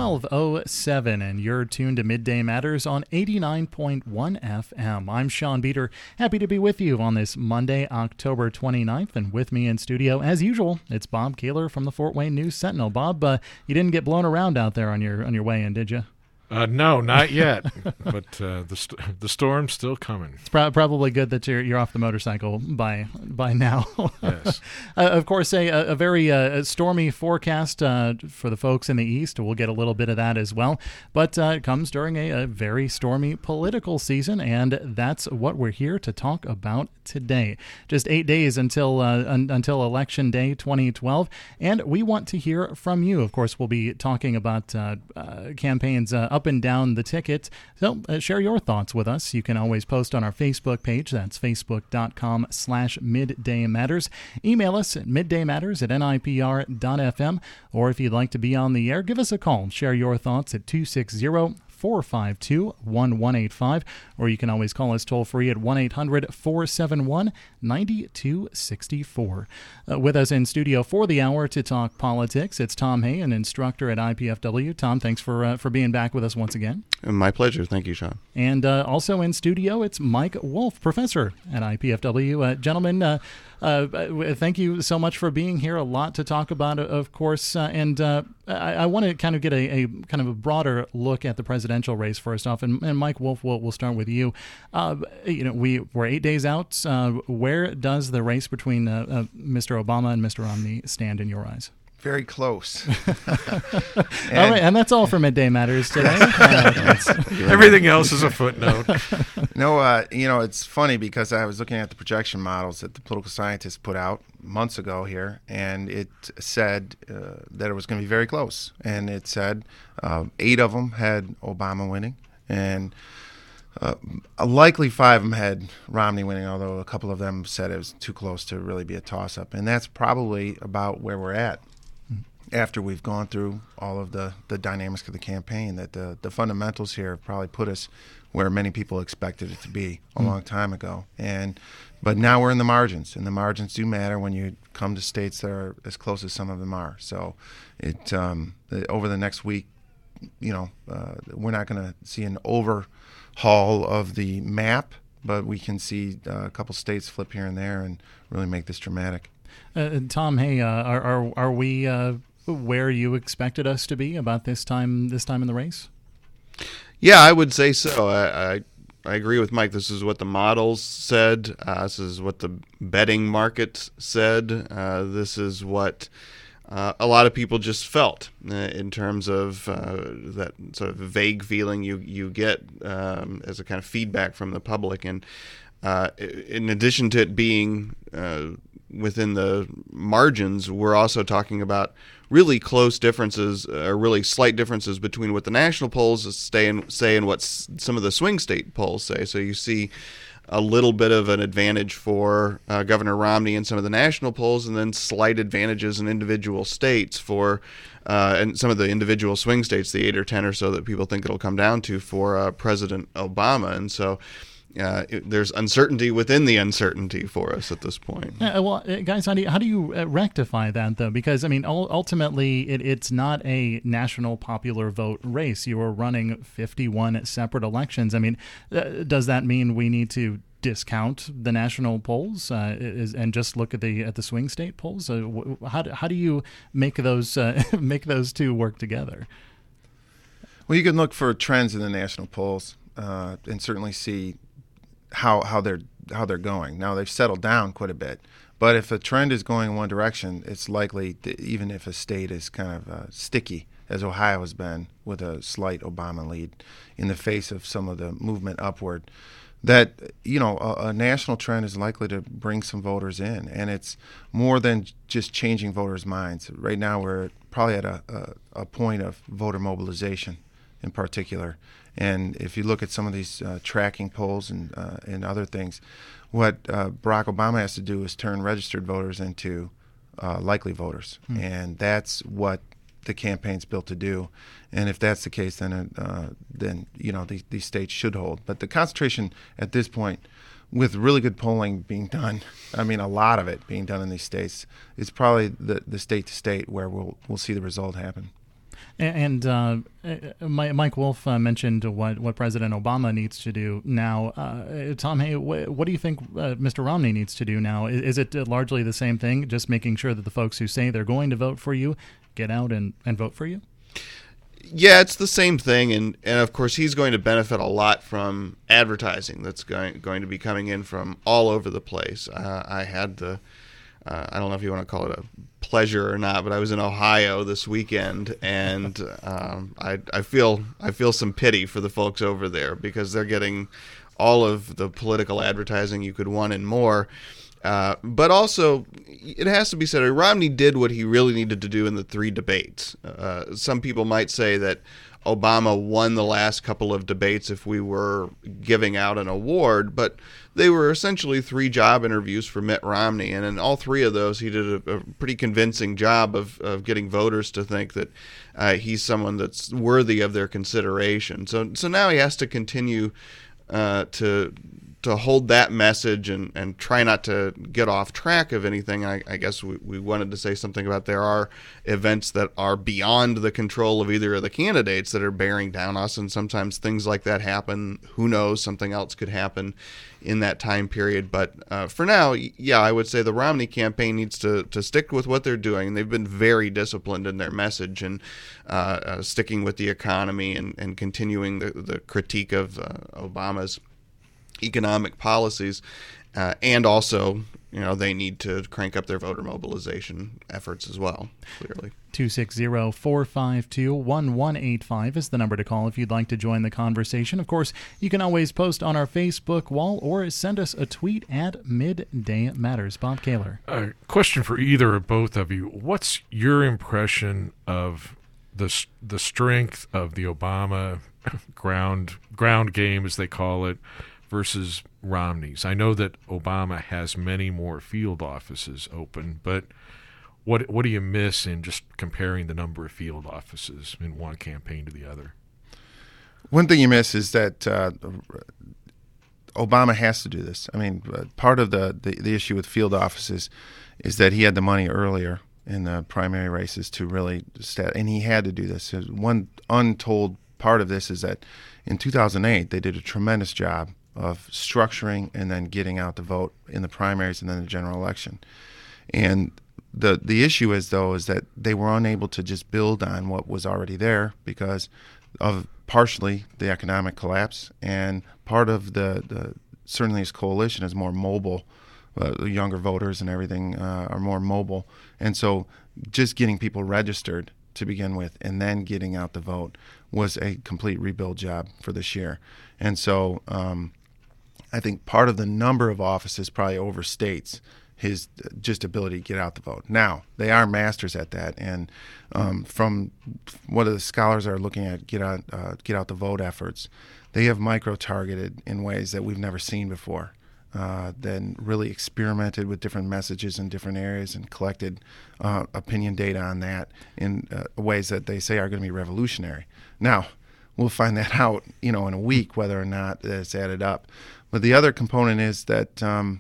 12:07, and you're tuned to Midday Matters on 89.1 FM. I'm Sean Beater, happy to be with you on this Monday, October 29th, and with me in studio, as usual, it's Bob Keeler from the Fort Wayne News-Sentinel. Bob, you didn't get blown around out there on your way in, did you? No, not yet. But the storm's still coming. It's probably good that you're off the motorcycle by now. Yes. Of course, a very stormy forecast for the folks in the East. We'll get a little bit of that as well. But it comes during a very stormy political season, and that's what we're here to talk about today. Just 8 days until Election Day 2012, and we want to hear from you. Of course, we'll be talking about campaigns up and down the ticket. So share your thoughts with us. You can always post on our Facebook page. That's facebook.com/middaymatters. Email us at middaymatters@nipr.fm. Or if you'd like to be on the air, give us a call. Share your thoughts at 260-452-1185, or you can always call us toll-free at 1-800-471-9264. With us in studio for the hour to talk politics, it's Tom Hay, an instructor at IPFW. Tom, thanks for being back with us once again. My pleasure. Thank you, Sean. And also in studio, it's Mike Wolf, professor at IPFW. Gentlemen, thank you so much for being here. A lot to talk about, of course, and I want to kind of get a kind of a broader look at the presidential race first off. And Mike Wolf, we'll start with you. We're 8 days out. Where does the race between Mr. Obama and Mr. Romney stand in your eyes? Very close. All right, and that's all for Midday Matters today. Everything else is a footnote. No, it's funny because I was looking at the projection models that the political scientists put out months ago here, and it said that it was going to be very close. And it said 8 of them had Obama winning, and likely 5 of them had Romney winning, although a couple of them said it was too close to really be a toss-up. And that's probably about where we're at. After we've gone through all of the dynamics of the campaign, that the fundamentals here have probably put us where many people expected it to be a long time ago. But now we're in the margins, and the margins do matter when you come to states that are as close as some of them are. So over the next week, we're not going to see an overhaul of the map, but we can see a couple states flip here and there and really make this dramatic. Tom, hey, are we where you expected us to be about this time in the race? Yeah, I would say so. I agree with Mike. This is what the models said. This is what the betting market said. This is what a lot of people just felt in terms of that sort of vague feeling you get as a kind of feedback from the public. And in addition to it being within the margins, we're also talking about really close differences, or really slight differences between what the national polls say and what some of the swing state polls say. So you see a little bit of an advantage for Governor Romney in some of the national polls, and then slight advantages in individual states for and some of the individual swing states, the 8 or 10 or so that people think it'll come down to for President Obama. And so there's uncertainty within the uncertainty for us at this point. Guys, how do you rectify that, though? Because, I mean, ultimately, it's not a national popular vote race. You are running 51 separate elections. I mean, does that mean we need to discount the national polls and just look at the swing state polls? How do you make those two work together? Well, you can look for trends in the national polls and certainly see how they're going. Now they've settled down quite a bit, but if a trend is going in one direction, it's likely that even if a state is kind of sticky, as Ohio has been with a slight Obama lead in the face of some of the movement upward, that a national trend is likely to bring some voters in, and it's more than just changing voters' minds. Right now we're probably at a point of voter mobilization in particular. And if you look at some of these tracking polls and other things, what Barack Obama has to do is turn registered voters into likely voters. And that's what the campaign's built to do. And if that's the case, then these states should hold. But the concentration at this point, with really good polling being done, I mean a lot of it being done in these states, is probably the state to state where we'll see the result happen. And Mike Wolf mentioned what President Obama needs to do now. Tom, hey, what do you think Mr. Romney needs to do now? Is it largely the same thing, just making sure that the folks who say they're going to vote for you get out and vote for you? Yeah, it's the same thing, and of course he's going to benefit a lot from advertising that's going to be coming in from all over the place. I had the I don't know if you want to call it a pleasure or not, but I was in Ohio this weekend, and I feel some pity for the folks over there because they're getting all of the political advertising you could want and more. But also, it has to be said, Romney did what he really needed to do in the 3 debates. Some people might say that Obama won the last couple of debates if we were giving out an award, but they were essentially 3 job interviews for Mitt Romney, and in all 3 of those, he did a pretty convincing job of getting voters to think that he's someone that's worthy of their consideration. So now he has to continue to hold that message and try not to get off track of anything. I guess we wanted to say something about there are events that are beyond the control of either of the candidates that are bearing down us, and sometimes things like that happen. Who knows? Something else could happen in that time period. But for now, yeah, I would say the Romney campaign needs to stick with what they're doing. They've been very disciplined in their message and sticking with the economy and continuing the critique of Obama's economic policies, and also, they need to crank up their voter mobilization efforts as well, clearly. 260-452-1185 is the number to call if you'd like to join the conversation. Of course, you can always post on our Facebook wall or send us a tweet at Midday Matters. Bob Kaler. Question for either or both of you. What's your impression of the strength of the Obama ground game, as they call it, versus Romney's? I know that Obama has many more field offices open, but what do you miss in just comparing the number of field offices in one campaign to the other? One thing you miss is that Obama has to do this. I mean, part of the issue with field offices is that he had the money earlier in the primary races to really and he had to do this. One untold part of this is that in 2008 they did a tremendous job of structuring and then getting out the vote in the primaries and then the general election. And the issue is that they were unable to just build on what was already there because of partially the economic collapse, and part of the certainly his coalition is more mobile. Younger voters and everything are more mobile. And so just getting people registered to begin with and then getting out the vote was a complete rebuild job for this year. And so I think part of the number of offices probably overstates his just ability to get out the vote. Now, they are masters at that, and from what the scholars are looking at get out the vote efforts, they have micro-targeted in ways that we've never seen before. Then really experimented with different messages in different areas and collected opinion data on that in ways that they say are going to be revolutionary. Now, we'll find that out, in a week whether or not it's added up. But the other component is that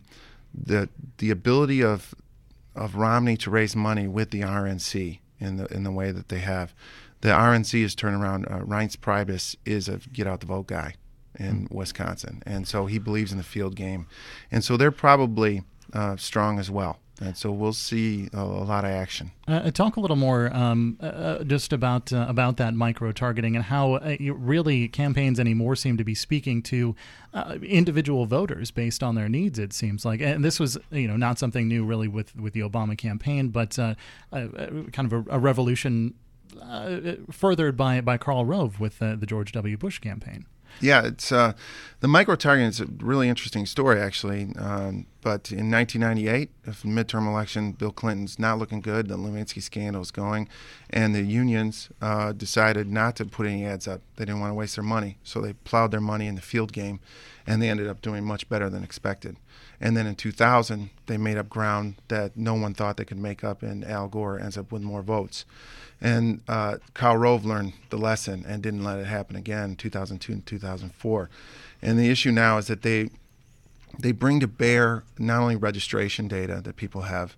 the ability of Romney to raise money with the RNC in the way that they have. The RNC is turned around. Reince Priebus is a get out the vote guy in Wisconsin, and so he believes in the field game, and so they're probably strong as well. And so we'll see a lot of action. Talk a little more just about that micro-targeting and how really campaigns anymore seem to be speaking to individual voters based on their needs, it seems like. And this was not something new really with the Obama campaign, but kind of a revolution furthered by Karl Rove with the George W. Bush campaign. Yeah, it's the micro-targeting is a really interesting story, actually. But in 1998, the midterm election, Bill Clinton's not looking good. The Lewinsky scandal is going, and the unions decided not to put any ads up. They didn't want to waste their money, so they plowed their money in the field game, and they ended up doing much better than expected. And then in 2000, they made up ground that no one thought they could make up, and Al Gore ends up with more votes. And Karl Rove learned the lesson and didn't let it happen again in 2002 and 2004. And the issue now is that they bring to bear not only registration data that people have,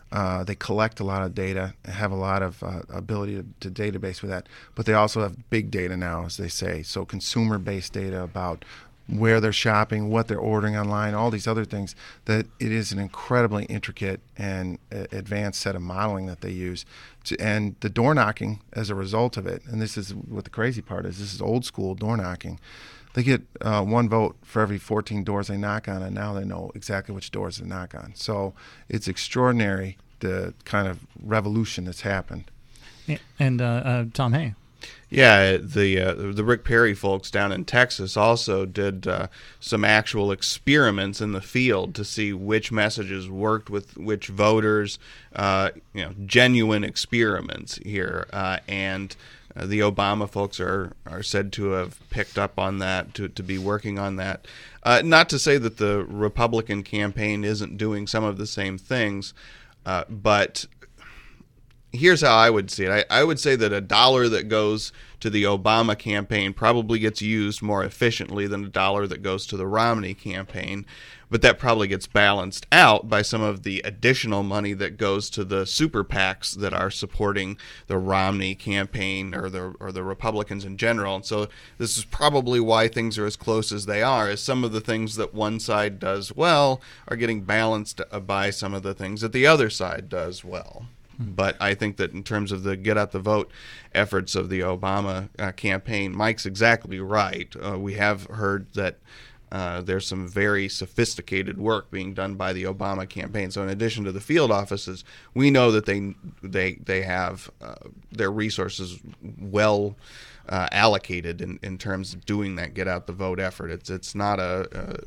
They collect a lot of data, have a lot of ability to database with that. But they also have big data now, as they say. So consumer-based data about where they're shopping, what they're ordering online, all these other things. That it is an incredibly intricate and advanced set of modeling that they use. And the door knocking as a result of it, and this is what the crazy part is, this is old school door knocking. They get 1 vote for every 14 doors they knock on, and now they know exactly which doors to knock on. So it's extraordinary, the kind of revolution that's happened. And Tom Hay. Yeah, the Rick Perry folks down in Texas also did some actual experiments in the field to see which messages worked with which voters, genuine experiments here. And the Obama folks are said to have picked up on that, to be working on that. Not to say that the Republican campaign isn't doing some of the same things, but here's how I would see it. I would say that $1 that goes to the Obama campaign probably gets used more efficiently than $1 that goes to the Romney campaign, but that probably gets balanced out by some of the additional money that goes to the super PACs that are supporting the Romney campaign or the Republicans in general. And so this is probably why things are as close as they are, is some of the things that one side does well are getting balanced by some of the things that the other side does well. But I think that in terms of the get out the vote efforts of the Obama campaign, Mike's exactly right. We have heard that there's some very sophisticated work being done by the Obama campaign. So in addition to the field offices, we know that they have their resources well allocated in terms of doing that get out the vote effort. It's not a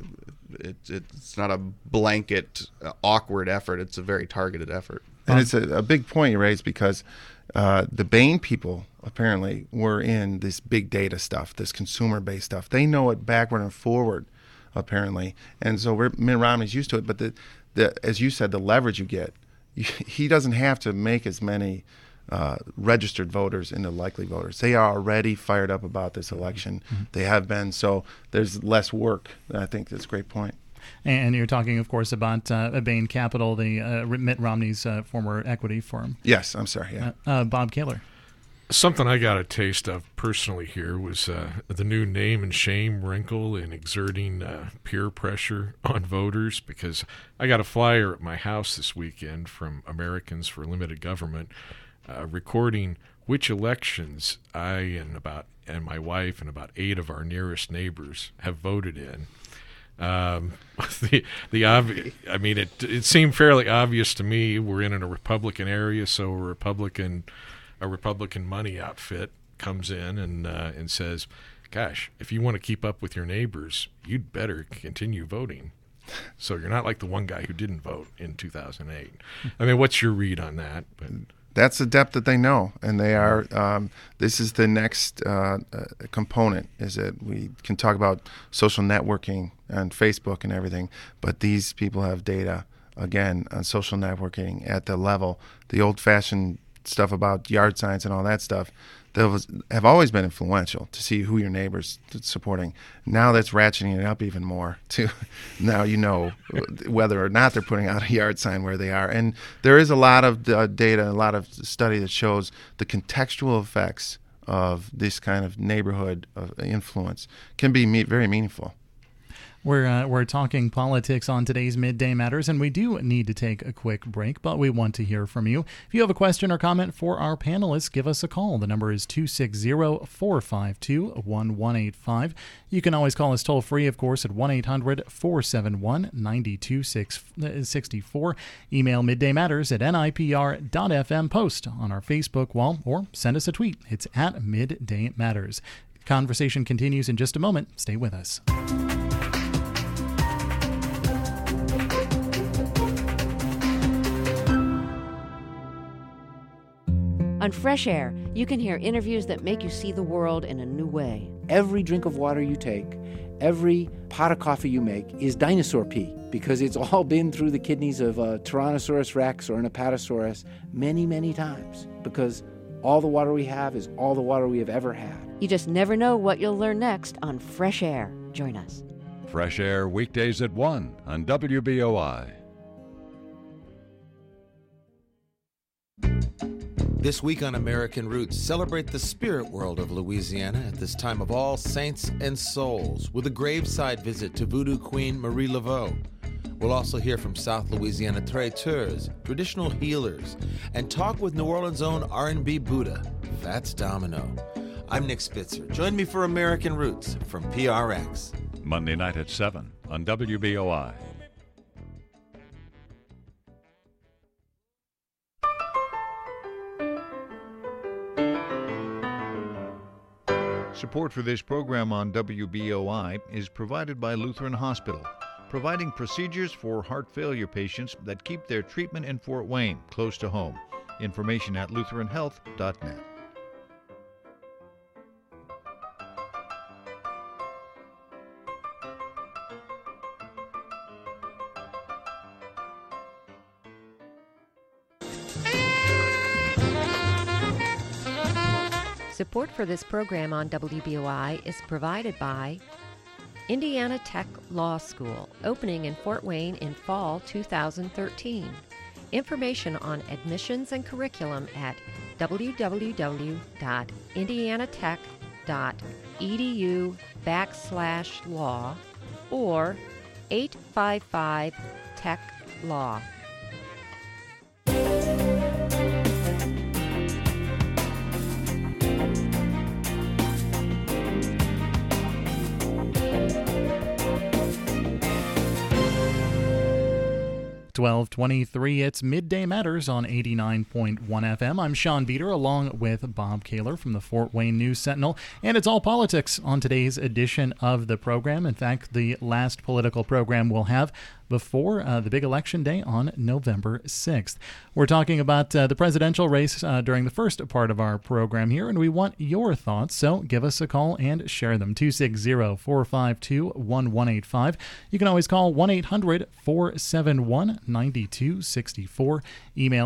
blanket awkward effort. It's a very targeted effort. And it's a big point you raised, because the Bain people apparently were in this big data stuff, this consumer-based stuff. They know it backward and forward, apparently. And so Mitt Romney's used to it. But as you said, the leverage you get, he doesn't have to make as many registered voters into likely voters. They are already fired up about this election. Mm-hmm. They have been. So there's less work. I think that's a great point. And you're talking, of course, about Bain Capital, the Mitt Romney's former equity firm. Yes, I'm sorry. Yeah. Bob Kaler. Something I got a taste of personally here was the new name and shame wrinkle in exerting peer pressure on voters, because I got a flyer at my house this weekend from Americans for Limited Government recording which elections I and my wife and about 8 of our nearest neighbors have voted in. It seemed fairly obvious to me. We're in a Republican area, so a Republican money outfit comes in and says, "Gosh, if you want to keep up with your neighbors, you'd better continue voting." So you're not like the one guy who didn't vote in 2008. I mean, what's your read on that? But that's the depth that they know, and they are. This is the next component. Is that we can talk about social networking and Facebook and everything, but these people have data again on social networking at the level. The old-fashioned stuff about yard signs and all that stuff, those have always been influential to see who your neighbor's supporting. Now that's ratcheting it up even more to now you know whether or not they're putting out a yard sign where they are. And there is a lot of data, a lot of study that shows the contextual effects of this kind of neighborhood of influence can be very meaningful. We're talking politics on today's Midday Matters, and we do need to take a quick break, but we want to hear from you. If you have a question or comment for our panelists, give us a call. The number is 260-452-1185. You can always call us toll-free, of course, at 1-800-471-9264. Email middaymatters@nipr.fm. Post on our Facebook wall or send us a tweet. It's at Midday Matters. Conversation continues in just a moment. Stay with us. On Fresh Air, you can hear interviews that make you see the world in a new way. Every drink of water you take, every pot of coffee you make is dinosaur pee, because it's all been through the kidneys of a Tyrannosaurus rex or an Apatosaurus many, many times, because all the water we have is all the water we have ever had. You just never know what you'll learn next on Fresh Air. Join us. Fresh Air weekdays at 1 on WBOI. This week on American Roots, celebrate the spirit world of Louisiana at this time of All Saints and Souls with a graveside visit to Voodoo Queen Marie Laveau. We'll also hear from South Louisiana traiteurs, traditional healers, and talk with New Orleans' own R&B Buddha, Fats Domino. I'm Nick Spitzer. Join me for American Roots from PRX. Monday night at 7 on WBOI. Support for this program on WBOI is provided by Lutheran Hospital, providing procedures for heart failure patients that keep their treatment in Fort Wayne close to home. Information at lutheranhealth.net. Support for this program on WBOI is provided by Indiana Tech Law School, opening in Fort Wayne in fall 2013. Information on admissions and curriculum at www.indianatech.edu/law or 855-TECH-LAW. 12:23. It's Midday Matters on 89.1 FM. I'm Sean Beater along with Bob Kaler from the Fort Wayne News Sentinel, and it's all politics on today's edition of the program. In fact, the last political program we'll have before the big election day on November 6th. We're talking about the presidential race during the first part of our program here, and we want your thoughts, so give us a call and share them. 260-452-1185. You can always call 1-800-471-9264. Email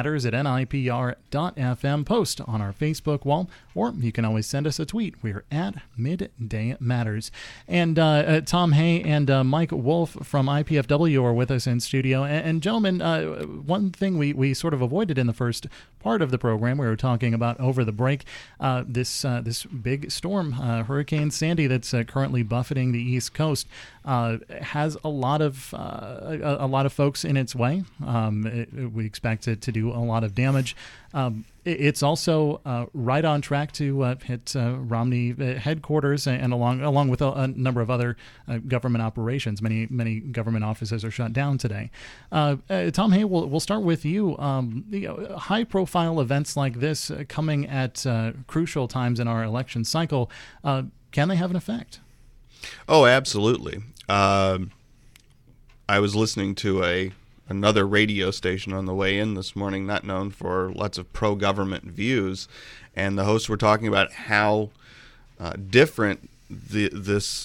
middaymatters@nipr.fm. Post on our Facebook wall, or you can always send us a tweet. We're at Midday Matters. And Tom Hay and Mike Wolf from IPFW are with us in studio. And gentlemen, one thing we sort of avoided in the first part of the program, we were talking about over the break, this big storm, Hurricane Sandy, that's currently buffeting the East Coast, has a lot of folks in its way. We expect it to do a lot of damage. It's also right on track to hit Romney headquarters, and along with a number of other government operations. Many government offices are shut down today. Tom Hay, we'll start with you. High-profile events like this coming at crucial times in our election cycle, can they have an effect? Oh, absolutely. I was listening to another radio station on the way in this morning, not known for lots of pro-government views, and the hosts were talking about how different this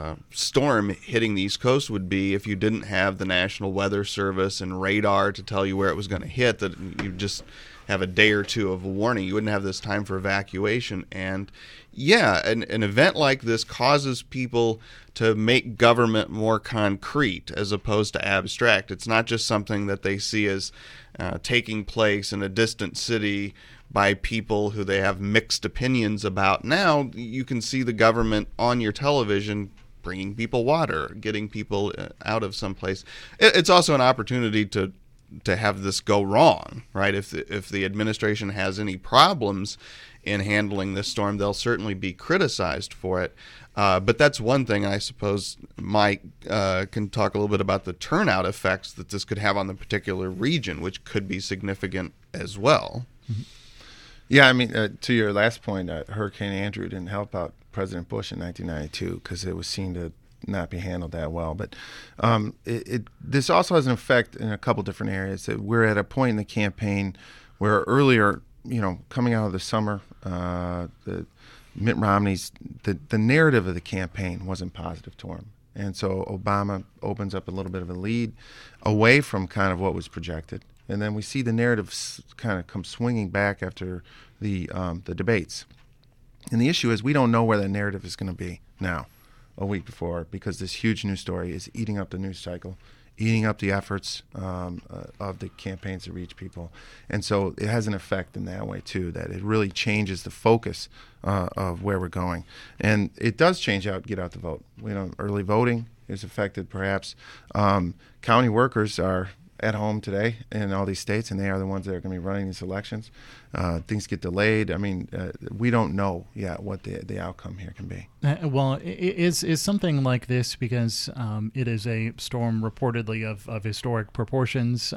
storm hitting the East Coast would be if you didn't have the National Weather Service and radar to tell you where it was going to hit, that you just have a day or two of warning. You wouldn't have this time for evacuation. And yeah, an event like this causes people to make government more concrete as opposed to abstract. It's not just something that they see as taking place in a distant city by people who they have mixed opinions about. Now you can see the government on your television bringing people water, getting people out of someplace. It's also an opportunity to have this go wrong, right? If the administration has any problems in handling this storm, they'll certainly be criticized for it. But that's one thing. I suppose Mike can talk a little bit about the turnout effects that this could have on the particular region, which could be significant as well. Mm-hmm. Yeah, I mean, to your last point, Hurricane Andrew didn't help out President Bush in 1992 because it was seen to not be handled that well. But this also has an effect in a couple different areas. We're at a point in the campaign where earlier, coming out of the summer, Mitt Romney's the narrative of the campaign wasn't positive to him. And so Obama opens up a little bit of a lead away from kind of what was projected. And then we see the narrative kind of come swinging back after the debates. And the issue is we don't know where that narrative is going to be now, a week before, because this huge news story is eating up the news cycle, eating up the efforts of the campaigns to reach people. And so it has an effect in that way, too, that it really changes the focus of where we're going. And it does change get out the vote. Early voting is affected, perhaps. County workers are at home today in all these states, and they are the ones that are going to be running these elections. Things get delayed. I mean, we don't know yet what the outcome here can be. Well, is something like this, because it is a storm reportedly of historic proportions.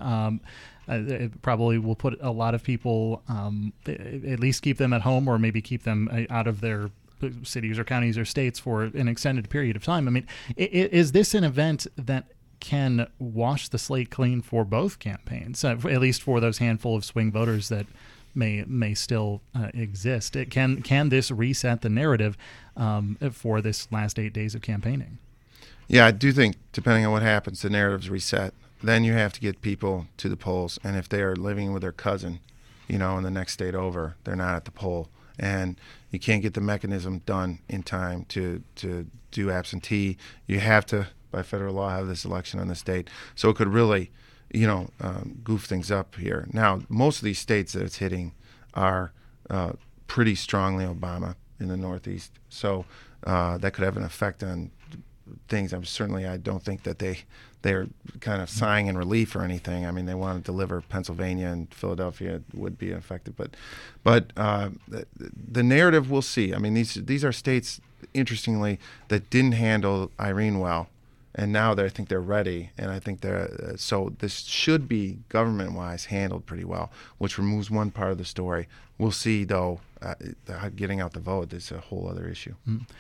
It probably will put a lot of people, at least keep them at home, or maybe keep them out of their cities or counties or states for an extended period of time. I mean, is this an event that can wash the slate clean for both campaigns, at least for those handful of swing voters that may still exist? Can this reset the narrative for this last 8 days of campaigning? Yeah, I do think, depending on what happens, the narrative's reset. Then you have to get people to the polls, and if they are living with their cousin, in the next state over, they're not at the poll, and you can't get the mechanism done in time to do absentee. You have to, by federal law, have this election on this date. So it could really, goof things up here. Now, most of these states that it's hitting are pretty strongly Obama in the Northeast. So that could have an effect on things. I don't think that they're kind of sighing in relief or anything. I mean, they want to deliver Pennsylvania and Philadelphia would be affected. But the narrative, we'll see. I mean, these are states, interestingly, that didn't handle Irene well. And now I think they're ready, and I think so this should be government-wise handled pretty well, which removes one part of the story. We'll see, though, getting out the vote is a whole other issue.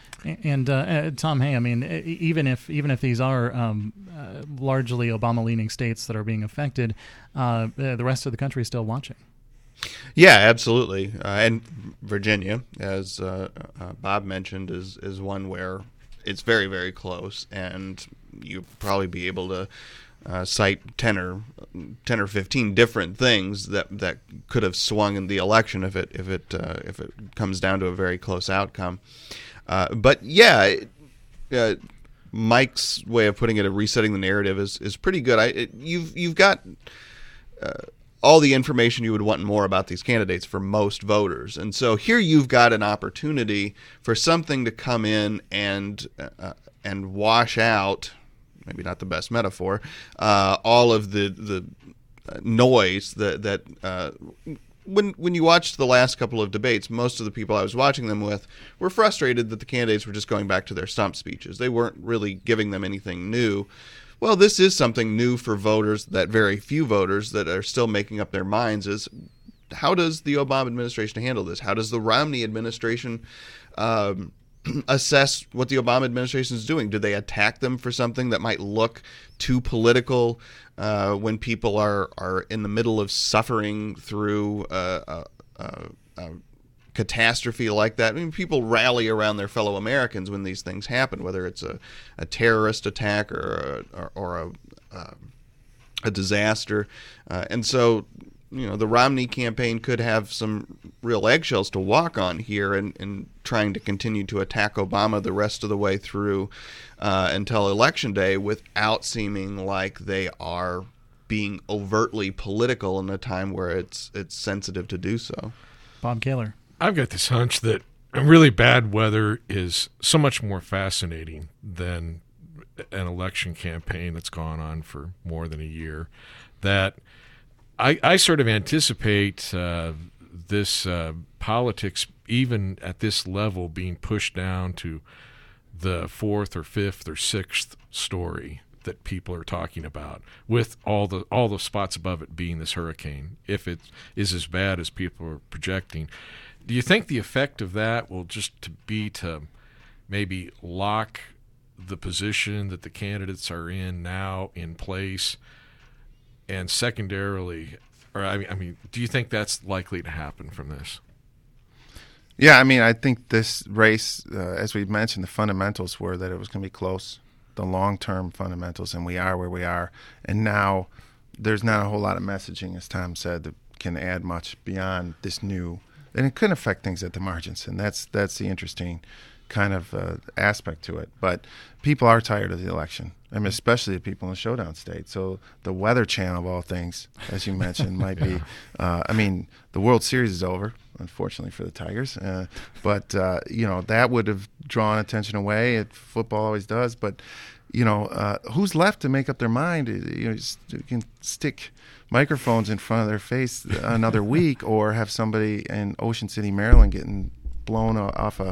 And Tom Hay, I mean, even if these are largely Obama-leaning states that are being affected, the rest of the country is still watching. Yeah, absolutely. And Virginia, as Bob mentioned, is one where it's very, very close, and you'll probably be able to cite 10 or 15 different things that could have swung in the election if it comes down to a very close outcome. But yeah, Mike's way of putting it, of resetting the narrative, is pretty good. You've got all the information you would want more about these candidates for most voters. And so here you've got an opportunity for something to come in and wash out, maybe not the best metaphor, all of the noise that when you watched the last couple of debates, most of the people I was watching them with were frustrated that the candidates were just going back to their stump speeches. They weren't really giving them anything new. Well, this is something new for voters, that very few voters that are still making up their minds, is how does the Obama administration handle this? How does the Romney administration assess what the Obama administration is doing? Do they attack them for something that might look too political when people are in the middle of suffering through a catastrophe like that? I mean, people rally around their fellow Americans when these things happen, whether it's a terrorist attack or a disaster. And so, the Romney campaign could have some real eggshells to walk on here in trying to continue to attack Obama the rest of the way through until Election Day without seeming like they are being overtly political in a time where it's sensitive to do so. Bob Kaler. I've got this hunch that really bad weather is so much more fascinating than an election campaign that's gone on for more than a year, that I sort of anticipate this politics, even at this level, being pushed down to the fourth or fifth or sixth story that people are talking about, with all the spots above it being this hurricane, if it is as bad as people are projecting. Do you think the effect of that will just be to maybe lock the position that the candidates are in now in place? And secondarily, do you think that's likely to happen from this? Yeah, I think this race, as we mentioned, the fundamentals were that it was going to be close, the long-term fundamentals, and we are where we are. And now there's not a whole lot of messaging, as Tom said, that can add much beyond this new. And it could affect things at the margins, and that's the interesting kind of aspect to it. But people are tired of the election. I mean, especially the people in the showdown state. So the Weather Channel, of all things, as you mentioned, might be. I mean, the World Series is over, unfortunately for the Tigers. But that would have drawn attention away. Football always does. But who's left to make up their mind? You can stick microphones in front of their face another week, or have somebody in Ocean City, Maryland, getting blown off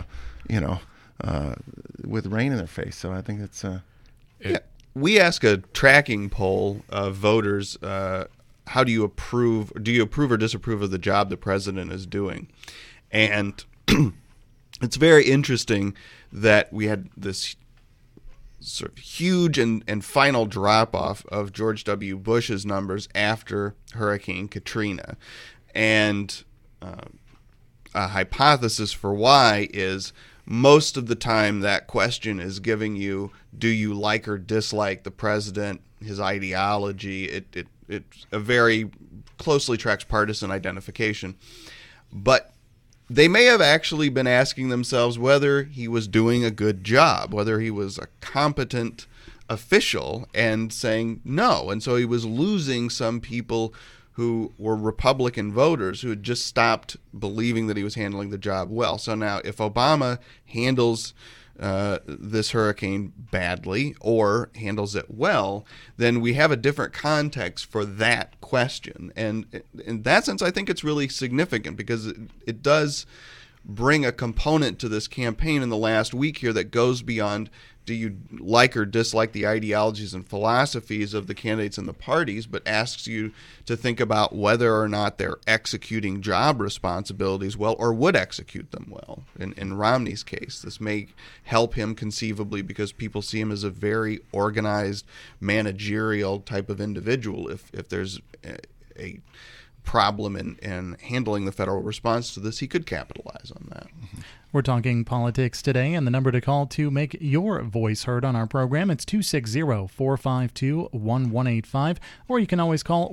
with rain in their face. So I think it's. We ask a tracking poll of voters. How do you approve? Do you approve or disapprove of the job the president is doing? And it's very interesting that we had this sort of huge and final drop-off of George W. Bush's numbers after Hurricane Katrina. And a hypothesis for why is most of the time that question is giving you, do you like or dislike the president, his ideology? It a very closely tracks partisan identification. But they may have actually been asking themselves whether he was doing a good job, whether he was a competent official, and saying no. And so he was losing some people who were Republican voters who had just stopped believing that he was handling the job well. So now if Obama handles this hurricane badly or handles it well, then we have a different context for that question. And in that sense, I think it's really significant because it does bring a component to this campaign in the last week here that goes beyond do you like or dislike the ideologies and philosophies of the candidates and the parties, but asks you to think about whether or not they're executing job responsibilities well or would execute them well. In Romney's case, this may help him conceivably because people see him as a very organized, managerial type of individual. If there's a problem in handling the federal response to this, he could capitalize on that. We're talking politics today, and the number to call to make your voice heard on our program, it's 260-452-1185, or you can always call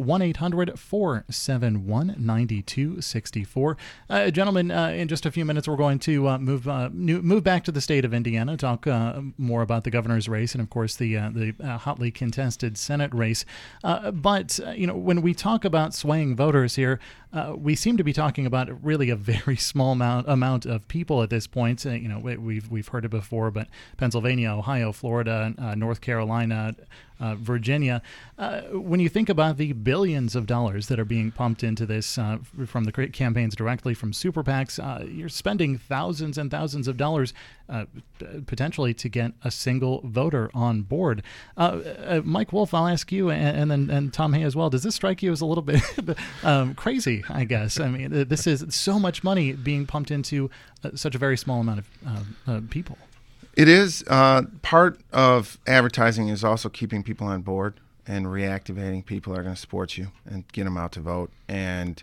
1-800-471-9264. Gentlemen, in just a few minutes, we're going to move back to the state of Indiana, talk more about the governor's race and, of course, the hotly contested Senate race. But when we talk about swaying voters here, we seem to be talking about really a very small amount of people at this point. We've heard it before, but Pennsylvania, Ohio, Florida, North Carolina, Virginia. When you think about the billions of dollars that are being pumped into this from the campaigns directly from super PACs, you're spending thousands and thousands of dollars potentially to get a single voter on board. Mike Wolf, I'll ask you, and Tom Hay as well. Does this strike you as a little bit crazy, I guess? I mean, this is so much money being pumped into such a very small amount of people. It is. Part of advertising is also keeping people on board and reactivating people that are going to support you and get them out to vote. And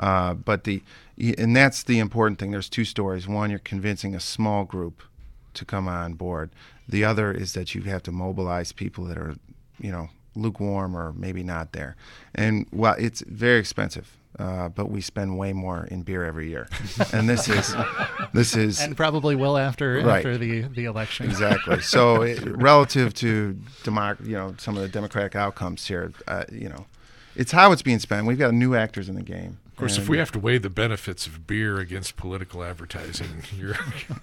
that's the important thing. There's two stories. One, you're convincing a small group to come on board. The other is that you have to mobilize people that are, lukewarm or maybe not there. And it's very expensive. But we spend way more in beer every year, and this is, and probably will after the election. Exactly. So relative to some of the democratic outcomes here, it's how it's being spent. We've got new actors in the game. Of course, if we have to weigh the benefits of beer against political advertising, you're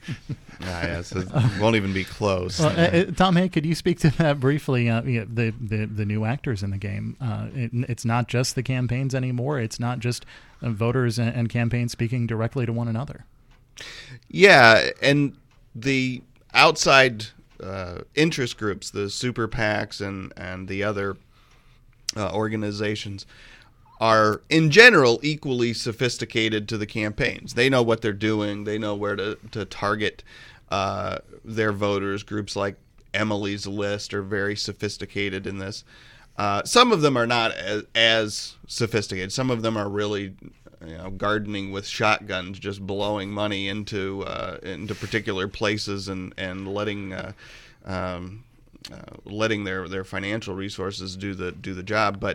it won't even be close. Tom Hay, could you speak to that briefly? The new actors in the game. It's not just the campaigns anymore. It's not just voters and campaigns speaking directly to one another. Yeah, and the outside interest groups, the super PACs and the other organizations, are in general equally sophisticated to the campaigns. They know what they're doing. They know where to target their voters. Groups like Emily's List are very sophisticated in this. Some of them are not as sophisticated. Some of them are really gardening with shotguns, just blowing money into particular places and letting their financial resources do the job. But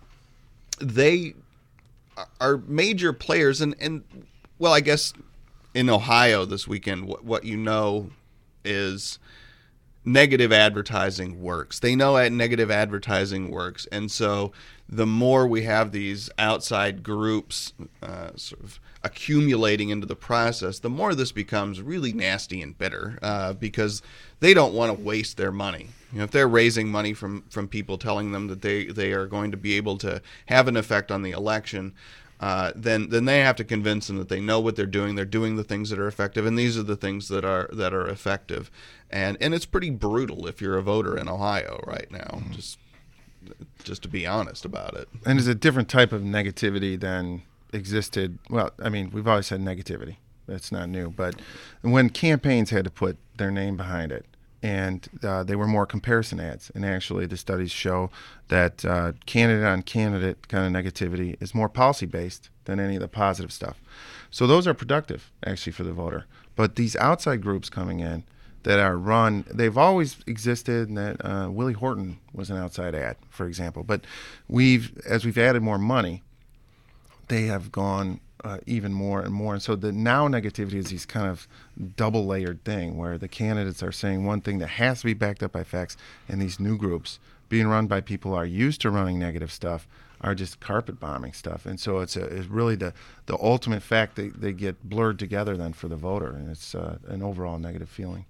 they are major players, and I guess in Ohio this weekend, what you know is negative advertising works. They know negative advertising works. And so the more we have these outside groups sort of accumulating into the process, the more this becomes really nasty and bitter because they don't want to waste their money. If they're raising money from people telling them that they are going to be able to have an effect on the election, then they have to convince them that they know what they're doing the things that are effective, and these are the things that are effective. And it's pretty brutal if you're a voter in Ohio right now, just to be honest about it. And it's a different type of negativity than existed. Well, I mean, we've always had negativity. That's not new. But when campaigns had to put their name behind it, and they were more comparison ads. And actually, the studies show that candidate-on-candidate kind of negativity is more policy-based than any of the positive stuff. So those are productive, actually, for the voter. But these outside groups coming in that are run, they've always existed, and that Willie Horton was an outside ad, for example. But as we've added more money, they have gone even more and more. And so the now negativity is these kind of double-layered thing where the candidates are saying one thing that has to be backed up by facts, and these new groups being run by people who are used to running negative stuff are just carpet bombing stuff. And so it's really the ultimate fact that they get blurred together then for the voter, and it's an overall negative feeling.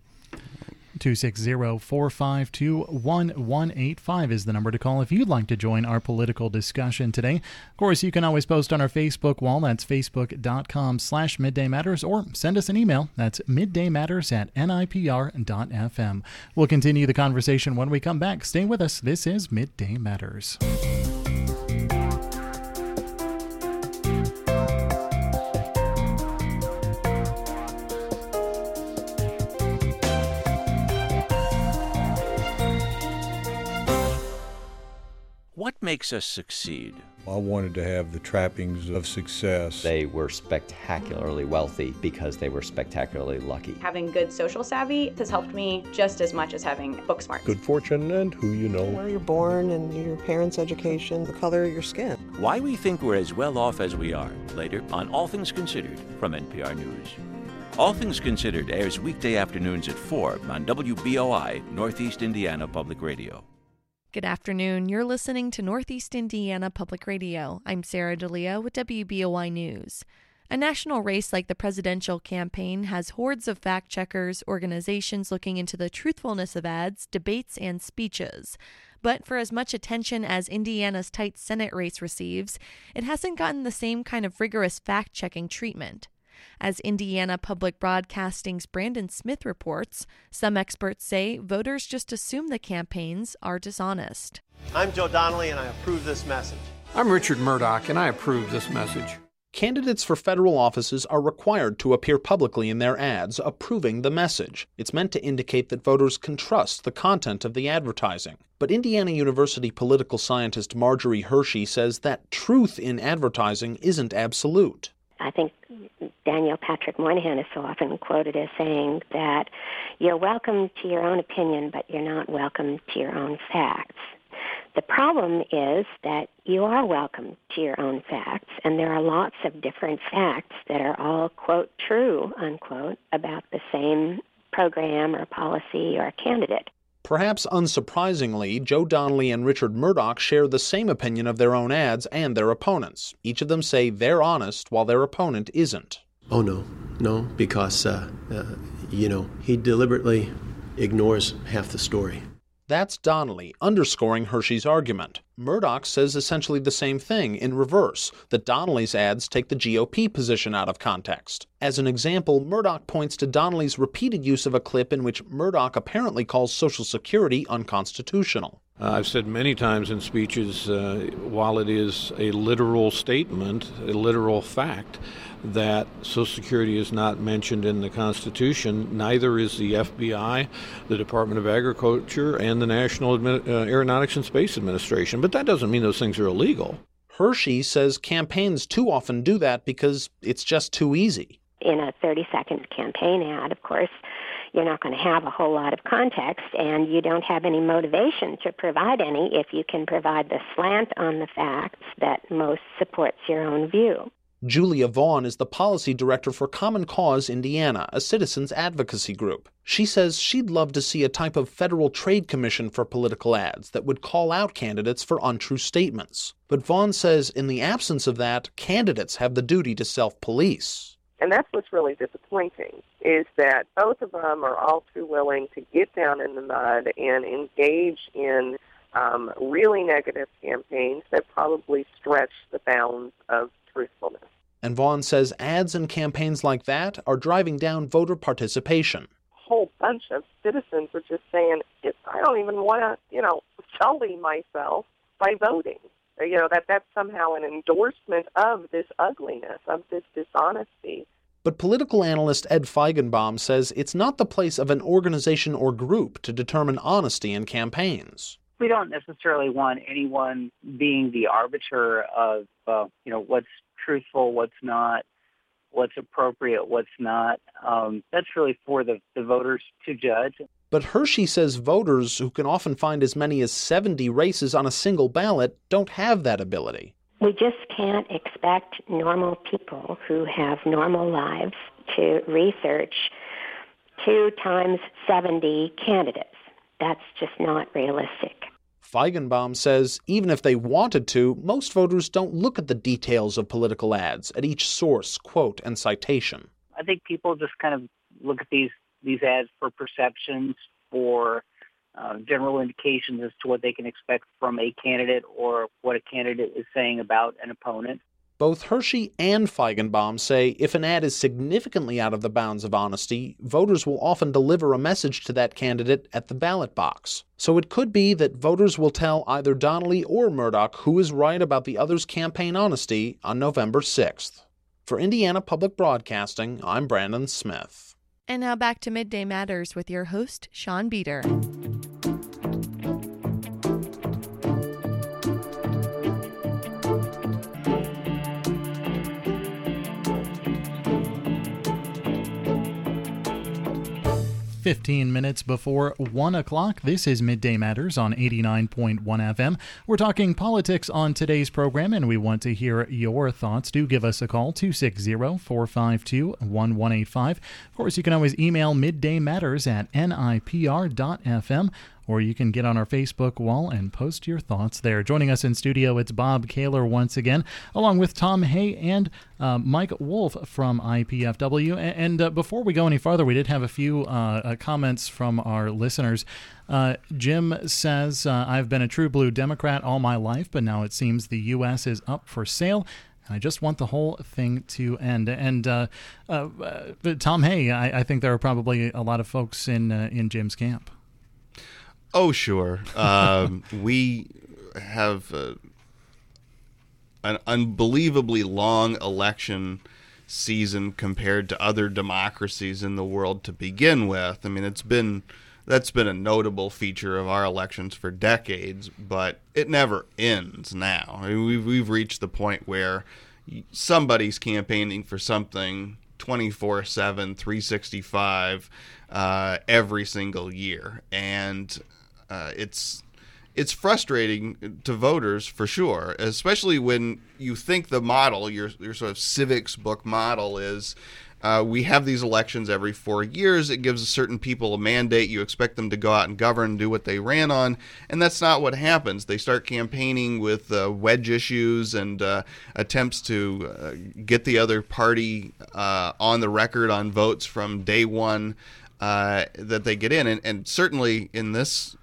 260-452-1185 is the number to call if you'd like to join our political discussion today. Of course, you can always post on our Facebook wall. That's facebook.com/Midday Matters, or send us an email. That's middaymatters@nipr.fm. We'll continue the conversation when we come back. Stay with us. This is Midday Matters. What makes us succeed? I wanted to have the trappings of success. They were spectacularly wealthy because they were spectacularly lucky. Having good social savvy has helped me just as much as having book smarts. Good fortune and who you know. Where you're born and your parents' education, the color of your skin. Why we think we're as well off as we are. Later on All Things Considered from NPR News. All Things Considered airs weekday afternoons at 4 on WBOI, Northeast Indiana Public Radio. Good afternoon. You're listening to Northeast Indiana Public Radio. I'm Sarah DeLeo with WBOI News. A national race like the presidential campaign has hordes of fact-checkers, organizations looking into the truthfulness of ads, debates, and speeches. But for as much attention as Indiana's tight Senate race receives, it hasn't gotten the same kind of rigorous fact-checking treatment. As Indiana Public Broadcasting's Brandon Smith reports, some experts say voters just assume the campaigns are dishonest. I'm Joe Donnelly, and I approve this message. I'm Richard Murdoch, and I approve this message. Candidates for federal offices are required to appear publicly in their ads approving the message. It's meant to indicate that voters can trust the content of the advertising. But Indiana University political scientist Marjorie Hershey says that truth in advertising isn't absolute. I think Daniel Patrick Moynihan is so often quoted as saying that you're welcome to your own opinion, but you're not welcome to your own facts. The problem is that you are welcome to your own facts, and there are lots of different facts that are all, quote, true, unquote, about the same program or policy or candidate. Perhaps unsurprisingly, Joe Donnelly and Richard Murdoch share the same opinion of their own ads and their opponents. Each of them say they're honest while their opponent isn't. Oh, no, because, he deliberately ignores half the story. That's Donnelly, underscoring Hershey's argument. Murdoch says essentially the same thing in reverse, that Donnelly's ads take the GOP position out of context. As an example, Murdoch points to Donnelly's repeated use of a clip in which Murdoch apparently calls Social Security unconstitutional. I've said many times in speeches, while it is a literal statement, a literal fact, that Social Security is not mentioned in the Constitution, neither is the FBI, the Department of Agriculture, and the National Aeronautics and Space Administration. But that doesn't mean those things are illegal. Hershey says campaigns too often do that because it's just too easy. In a 30-second campaign ad, of course, you're not going to have a whole lot of context, and you don't have any motivation to provide any if you can provide the slant on the facts that most supports your own view. Julia Vaughn is the policy director for Common Cause Indiana, a citizens advocacy group. She says she'd love to see a type of Federal Trade Commission for political ads that would call out candidates for untrue statements. But Vaughn says in the absence of that, candidates have the duty to self-police. And that's what's really disappointing, is that both of them are all too willing to get down in the mud and engage in really negative campaigns that probably stretch the bounds of truthfulness. And Vaughn says ads and campaigns like that are driving down voter participation. A whole bunch of citizens are just saying, I don't even want to, sully myself by voting. That's somehow an endorsement of this ugliness, of this dishonesty. But political analyst Ed Feigenbaum says it's not the place of an organization or group to determine honesty in campaigns. We don't necessarily want anyone being the arbiter of, what's truthful, what's not, what's appropriate, what's not. That's really for the voters to judge. But Hershey says voters, who can often find as many as 70 races on a single ballot, don't have that ability. We just can't expect normal people who have normal lives to research 2 times 70 candidates. That's just not realistic. Feigenbaum says even if they wanted to, most voters don't look at the details of political ads, at each source, quote, and citation. I think people just kind of look at these ads for perceptions, for general indications as to what they can expect from a candidate or what a candidate is saying about an opponent. Both Hershey and Feigenbaum say if an ad is significantly out of the bounds of honesty, voters will often deliver a message to that candidate at the ballot box. So it could be that voters will tell either Donnelly or Murdoch who is right about the other's campaign honesty on November 6th. For Indiana Public Broadcasting, I'm Brandon Smith. And now back to Midday Matters with your host, Sean Beater. Fifteen minutes before 1 o'clock. This is Midday Matters on 89.1 FM. We're talking politics on today's program, and we want to hear your thoughts. Do give us a call, 260-452-1185. Of course, you can always email middaymatters@nipr.fm, or you can get on our Facebook wall and post your thoughts there. Joining us in studio, it's Bob Kaler once again, along with Tom Hay and Mike Wolf from IPFW. And before we go any farther, we did have a few comments from our listeners. Jim says, I've been a true blue Democrat all my life, but now it seems the U.S. is up for sale. I just want the whole thing to end. And Tom Hay, I think there are probably a lot of folks in Jim's camp. Oh, sure. We have an unbelievably long election season compared to other democracies in the world to begin with. I mean, that's been a notable feature of our elections for decades, but it never ends now. I mean, we've reached the point where somebody's campaigning for something 24/7, 365 every single year, and it's frustrating to voters for sure, especially when you think the model, your sort of civics book model is we have these elections every 4 years. It gives certain people a mandate. You expect them to go out and govern and do what they ran on, and that's not what happens. They start campaigning with wedge issues and attempts to get the other party on the record on votes from day one that they get in. And certainly in this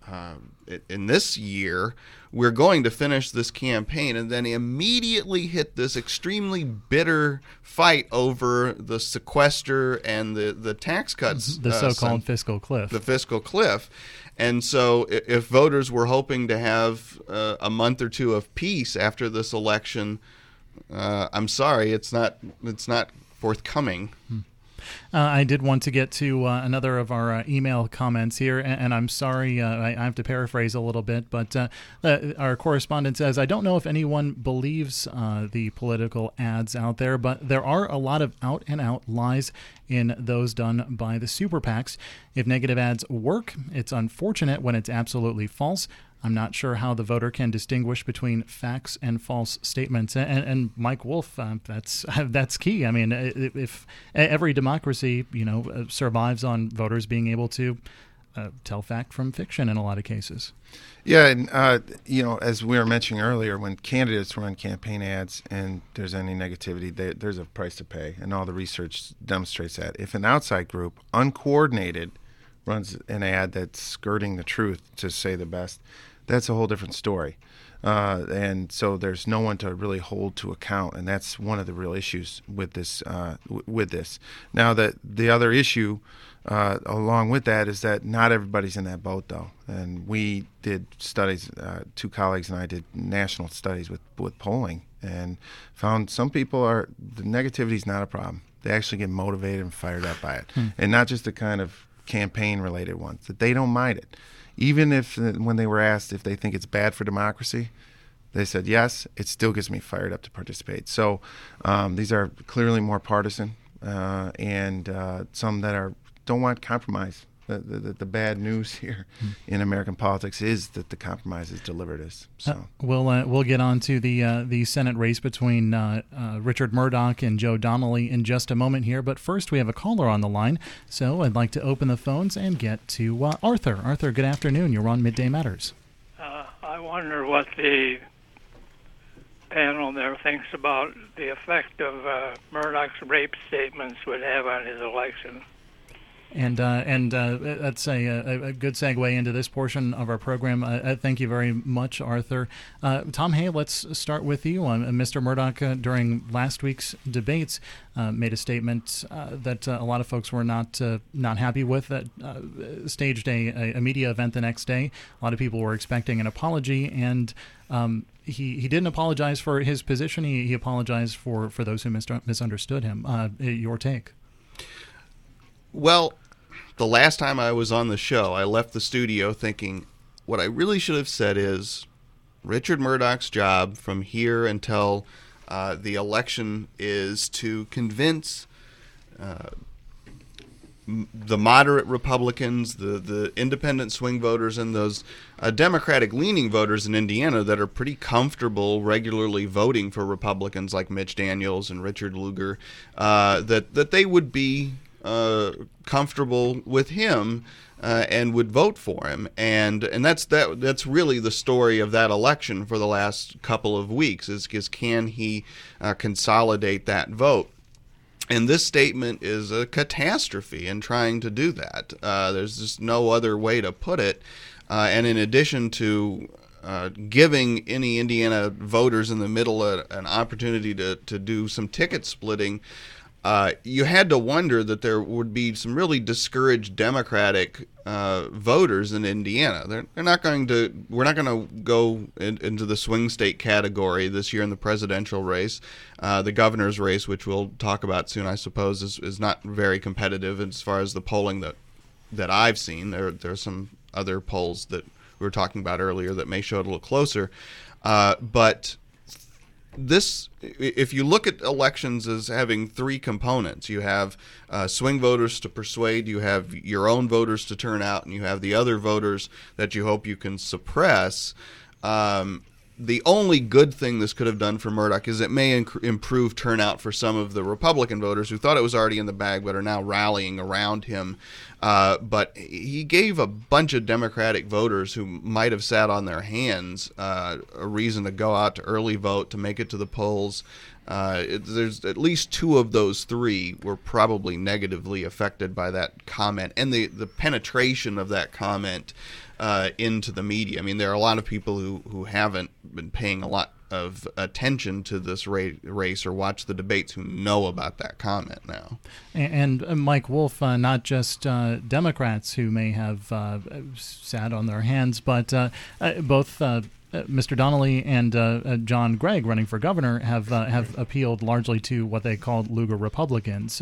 year, we're going to finish this campaign and then immediately hit this extremely bitter fight over the sequester and the tax cuts. The so-called fiscal cliff. The fiscal cliff. And so if voters were hoping to have a month or two of peace after this election, I'm sorry, it's not forthcoming. I did want to get to another of our email comments here, and I'm sorry, I have to paraphrase a little bit, but our correspondent says, I don't know if anyone believes the political ads out there, but there are a lot of out-and-out lies in those done by the super PACs. If negative ads work, it's unfortunate when it's absolutely false. I'm not sure how the voter can distinguish between facts and false statements. And Mike Wolf, that's key. I mean, if every democracy, survives on voters being able to tell fact from fiction in a lot of cases. Yeah, and as we were mentioning earlier, when candidates run campaign ads and there's any negativity, there's a price to pay, and all the research demonstrates that. If an outside group, uncoordinated, runs an ad that's skirting the truth, to say the best, that's a whole different story. And so there's no one to really hold to account, and that's one of the real issues with this. Now, the other issue along with that is that not everybody's in that boat, though. And we did studies, two colleagues and I did national studies with polling, and found some people the negativity is not a problem. They actually get motivated and fired up by it, and not just the kind of campaign-related ones, that they don't mind it. Even if, when they were asked if they think it's bad for democracy, they said yes, it still gets me fired up to participate. So these are clearly more partisan, and some that don't want compromise. The bad news here in American politics is that the compromise is delivered as. So we'll get on to the Senate race between Richard Murdoch and Joe Donnelly in just a moment here. But first, we have a caller on the line, so I'd like to open the phones and get to Arthur. Arthur, good afternoon. You're on Midday Matters. I wonder what the panel there thinks about the effect of Murdoch's rape statements would have on his election. And that's a good segue into this portion of our program. Thank you very much, Arthur. Tom Hay, let's start with you. Mr. Murdoch, during last week's debates, made a statement that a lot of folks were not happy with. That staged a media event the next day. A lot of people were expecting an apology, and he didn't apologize for his position. He apologized for those who misunderstood him. Your take? Well, the last time I was on the show, I left the studio thinking what I really should have said is Richard Murdoch's job from here until the election is to convince the moderate Republicans, the independent swing voters, and those Democratic-leaning voters in Indiana that are pretty comfortable regularly voting for Republicans like Mitch Daniels and Richard Lugar, that they would be comfortable with him and would vote for him, and that's really the story of that election for the last couple of weeks is can he consolidate that vote? And this statement is a catastrophe in trying to do that. There's just no other way to put it. And in addition to giving any Indiana voters in the middle an opportunity to do some ticket splitting, you had to wonder that there would be some really discouraged Democratic voters in Indiana. We're not going to go into the swing state category this year in the presidential race. The governor's race, which we'll talk about soon, I suppose, is not very competitive as far as the polling that I've seen. There's some other polls that we were talking about earlier that may show it a little closer, but this, if you look at elections as having three components, you have swing voters to persuade, you have your own voters to turn out, and you have the other voters that you hope you can suppress. The only good thing this could have done for Murdoch is it may improve turnout for some of the Republican voters who thought it was already in the bag but are now rallying around him. But he gave a bunch of Democratic voters who might have sat on their hands a reason to go out to early vote, to make it to the polls. There's at least two of those three were probably negatively affected by that comment and the penetration of that comment into the media. I mean, there are a lot of people who haven't been paying a lot of attention to this race or watch the debates who know about that comment now. And Mike Wolf, not just Democrats who may have sat on their hands, but both Mr. Donnelly and John Gregg, running for governor, have appealed largely to what they called Lugar Republicans.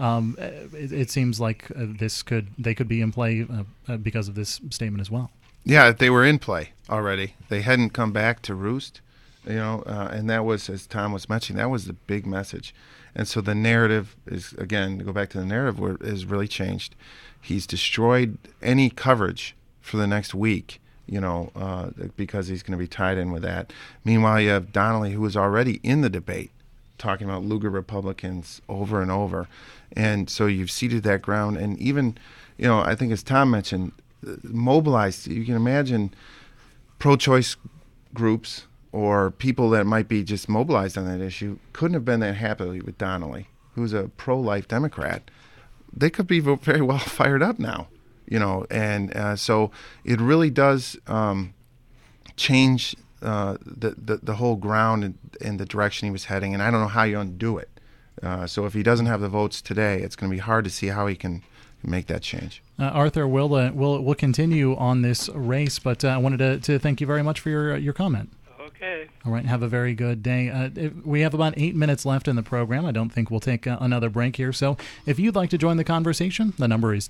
It seems like they could be in play because of this statement as well. Yeah, they were in play already. They hadn't come back to roost, and that was, as Tom was mentioning, that was the big message. And so the narrative is, again, to go back to the narrative, is really changed. He's destroyed any coverage for the next week because he's going to be tied in with that. Meanwhile, you have Donnelly, who was already in the debate, talking about Lugar Republicans over and over. And so you've ceded that ground. And even, I think as Tom mentioned, mobilized, you can imagine pro-choice groups or people that might be just mobilized on that issue couldn't have been that happy with Donnelly, who's a pro-life Democrat. They could be very well fired up now, and so it really does change the whole ground and the direction he was heading, and I don't know how you undo it. So if he doesn't have the votes today, it's going to be hard to see how he can make that change. Arthur, we'll continue on this race, but I wanted to thank you very much for your comment. Okay. All right, have a very good day. We have about 8 minutes left in the program. I don't think we'll take another break here. So if you'd like to join the conversation, the number is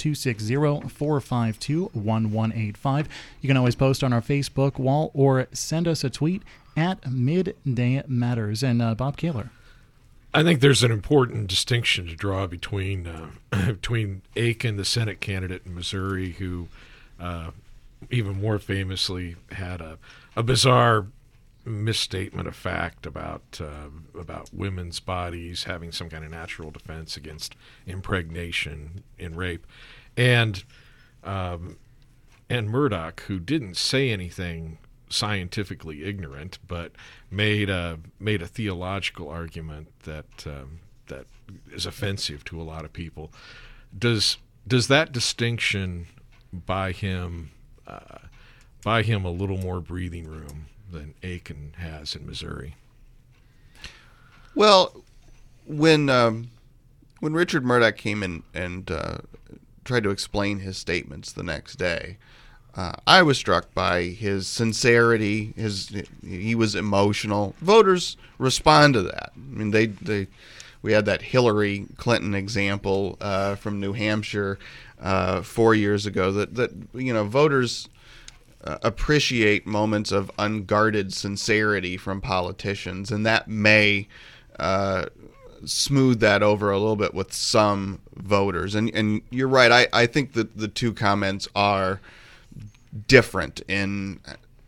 260-452-1185. You can always post on our Facebook wall or send us a tweet at Midday Matters. And Bob Kaler. I think there's an important distinction to draw between Aiken, the Senate candidate in Missouri, who even more famously had a bizarre misstatement of fact about women's bodies having some kind of natural defense against impregnation in rape, and Murdoch, who didn't say anything scientifically ignorant, but made a theological argument that is offensive to a lot of people. Does that distinction buy him a little more breathing room than Aiken has in Missouri? Well, when Richard Murdoch came in and tried to explain his statements the next day, I was struck by his sincerity. He was emotional. Voters respond to that. I mean, we had that Hillary Clinton example from New Hampshire 4 years ago that voters appreciate moments of unguarded sincerity from politicians, and that may smooth that over a little bit with some voters. And you're right. I think that the two comments are different in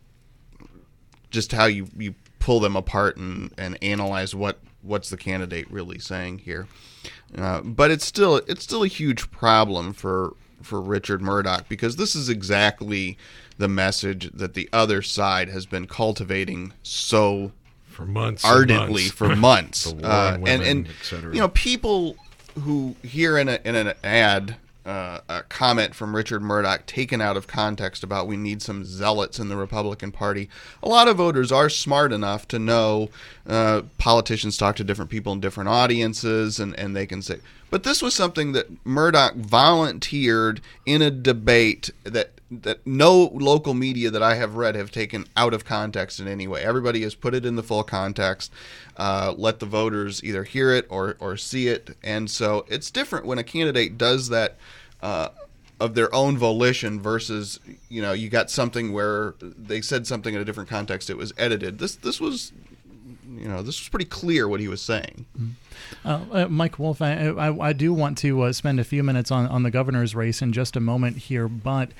just how you pull them apart and analyze what's the candidate really saying here. But it's still a huge problem for Richard Murdoch, because this is exactly the message that the other side has been cultivating so for months ardently for months. The war on women, and et cetera. People who hear in an ad a comment from Richard Murdoch taken out of context about we need some zealots in the Republican Party. A lot of voters are smart enough to know politicians talk to different people in different audiences, and they can say. But this was something that Murdoch volunteered in a debate that no local media that I have read have taken out of context in any way. Everybody has put it in the full context, let the voters either hear it or see it. And so it's different when a candidate does that of their own volition versus, you got something where they said something in a different context. It was edited. This was pretty clear what he was saying. Mike Wolf, I do want to spend a few minutes on the governor's race in just a moment here, but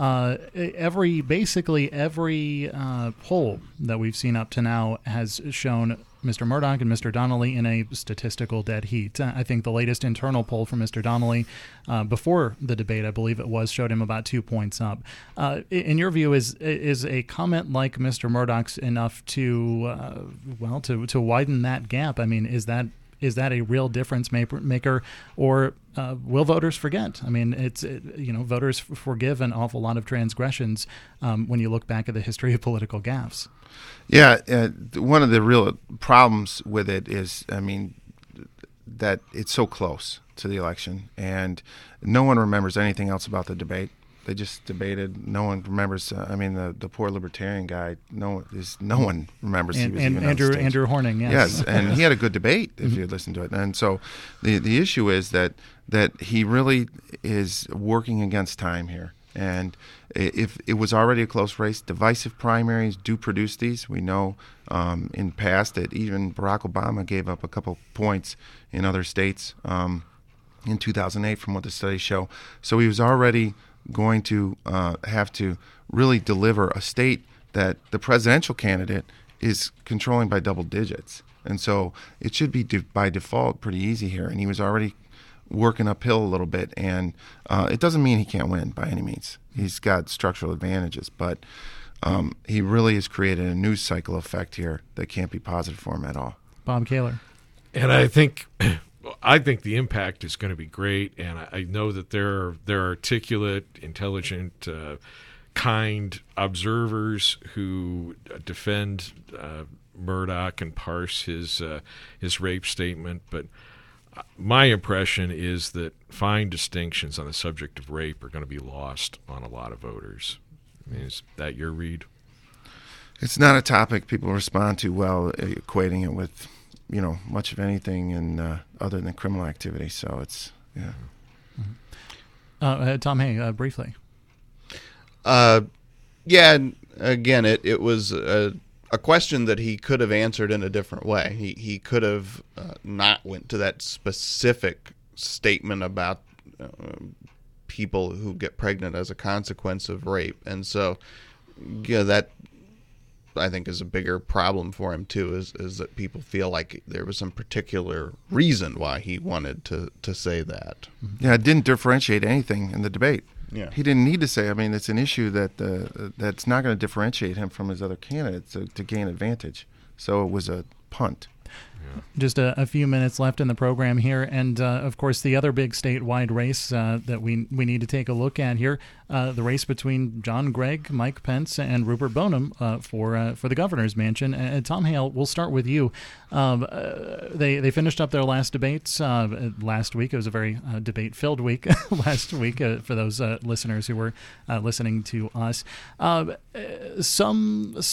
every poll that we've seen up to now has shown Mr. Murdoch and Mr. Donnelly in a statistical dead heat. I think the latest internal poll for Mr. Donnelly before the debate, I believe it was, showed him about 2 points up. In your view, is a comment like Mr. Murdoch's enough to widen that gap? I mean, is that a real difference maker, or will voters forget? I mean, voters forgive an awful lot of transgressions when you look back at the history of political gaffes. Yeah, one of the real problems with it is, that it's so close to the election, and no one remembers anything else about the debate. They just debated. No one remembers. The poor libertarian guy. No one remembers. He was even on stage. Andrew Horning. Yes, and he had a good debate if you listen to it. And so the issue is that he really is working against time here. And if it was already a close race, divisive primaries do produce these. We know in the past that even Barack Obama gave up a couple points in other states in 2008 from what the studies show. So he was already going to have to really deliver a state that the presidential candidate is controlling by double digits. And so it should be by default pretty easy here. And he was already working uphill a little bit. And it doesn't mean he can't win by any means. He's got structural advantages. But he really has created a news cycle effect here that can't be positive for him at all. Bob Kaler. And I think the impact is going to be great. And I know that they're articulate, intelligent, kind observers who defend Murdaugh and parse his rape statement, but my impression is that fine distinctions on the subject of rape are going to be lost on a lot of voters. I mean, is that your read? It's not a topic people respond to well, equating it with, much of anything other than criminal activity. So it's, yeah. Mm-hmm. Tom Hay, briefly. Yeah, and again, it was a question that he could have answered in a different way. He could have not went to that specific statement about people who get pregnant as a consequence of rape. And so, yeah, that I think is a bigger problem for him too, is that people feel like there was some particular reason why he wanted to say that. Yeah, it didn't differentiate anything in the debate. Yeah. He didn't need to say. I mean, it's an issue that that's not going to differentiate him from his other candidates to gain advantage. So it was a punt. Just a few minutes left in the program here, and of course the other big statewide race that we need to take a look at here, the race between John Gregg, Mike Pence, and Rupert Boneham for the governor's mansion. Tom Hale, we'll start with you. They finished up their last debates last week. It was a very debate-filled week last week for those listeners who were listening to us. Some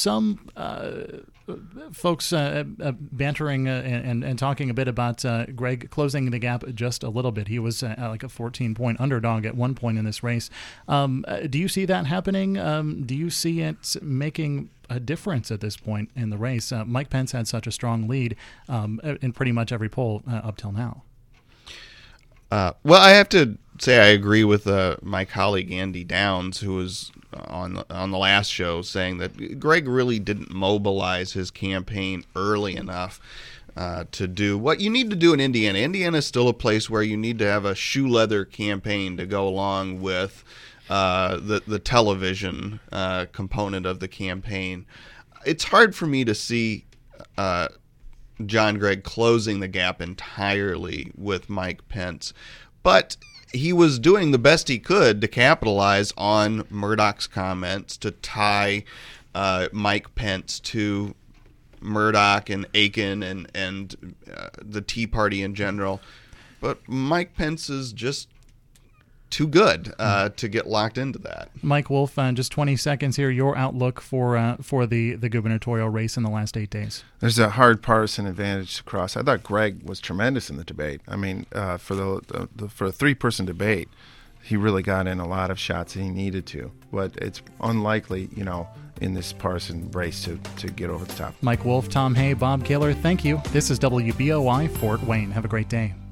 folks bantering and talking a bit about Gregg closing the gap just a little bit. He was like a 14-point underdog at one point in this race. Do you see that happening? Do you see it making a difference at this point in the race? Mike Pence had such a strong lead in pretty much every poll up till now. Well, I have to say I agree with my colleague Andy Downs, who was on the last show, saying that Gregg really didn't mobilize his campaign early enough to do what you need to do in Indiana. Indiana is still a place where you need to have a shoe leather campaign to go along with the television component of the campaign. It's hard for me to see John Gregg closing the gap entirely with Mike Pence, but he was doing the best he could to capitalize on Murdaugh's comments to tie Mike Pence to Murdaugh and Aiken and the Tea Party in general. But Mike Pence is just too good to get locked into that. Mike Wolf, just 20 seconds here, your outlook for the gubernatorial race in the last 8 days. There's a hard partisan advantage to cross. I thought Gregg was tremendous in the debate. I mean, for a three-person debate, he really got in a lot of shots that he needed to. But it's unlikely, in this partisan race to get over the top. Mike Wolf, Tom Hay, Bob Kaler, thank you. This is WBOI Fort Wayne. Have a great day.